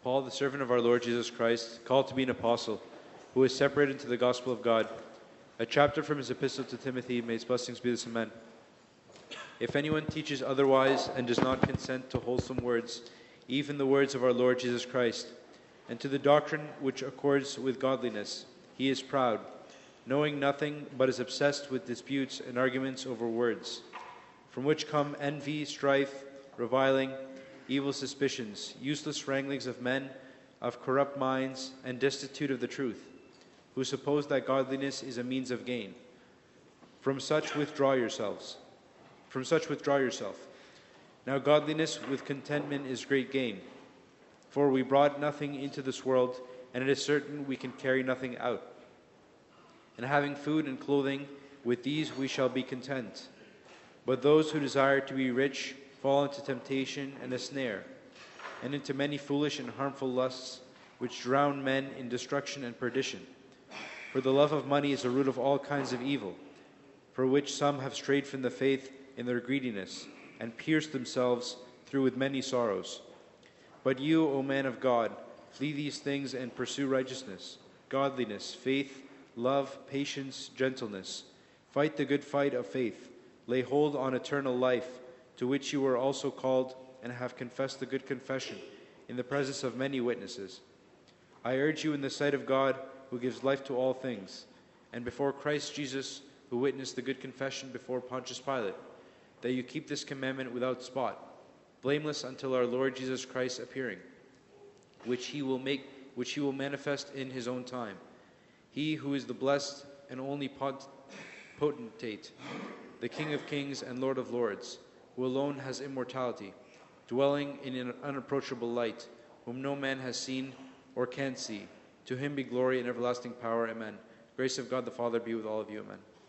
Paul, the servant of our Lord Jesus Christ, called to be an apostle, who is separated to the gospel of God, a chapter from his epistle to Timothy. May his blessings be with us. Amen. If anyone teaches otherwise and does not consent to wholesome words, even the words of our Lord Jesus Christ, and to the doctrine which accords with godliness, he is proud, knowing nothing, but is obsessed with disputes and arguments over words, from which come envy, strife, reviling, evil suspicions, useless wranglings of men of corrupt minds and destitute of the truth, who suppose that godliness is a means of gain. From such withdraw yourself. Now godliness with contentment is great gain. For we brought nothing into this world, and it is certain we can carry nothing out. And having food and clothing, with these we shall be content. But those who desire to be rich fall into temptation and a snare, and into many foolish and harmful lusts, which drown men in destruction and perdition. For the love of money is the root of all kinds of evil, for which some have strayed from the faith in their greediness, and pierced themselves through with many sorrows. But you, O man of God, flee these things and pursue righteousness, godliness, faith, love, patience, gentleness. Fight the good fight of faith. Lay hold on eternal life, to which you were also called and have confessed the good confession in the presence of many witnesses. I urge you in the sight of God, who gives life to all things, and before Christ Jesus, who witnessed the good confession before Pontius Pilate, that you keep this commandment without spot, blameless until our Lord Jesus Christ appearing, which he will manifest in his own time. He who is the blessed and only potentate, the King of kings and Lord of lords, who alone has immortality, dwelling in an unapproachable light, whom no man has seen or can see. To him be glory and everlasting power. Amen. Grace of God the Father be with all of you. Amen.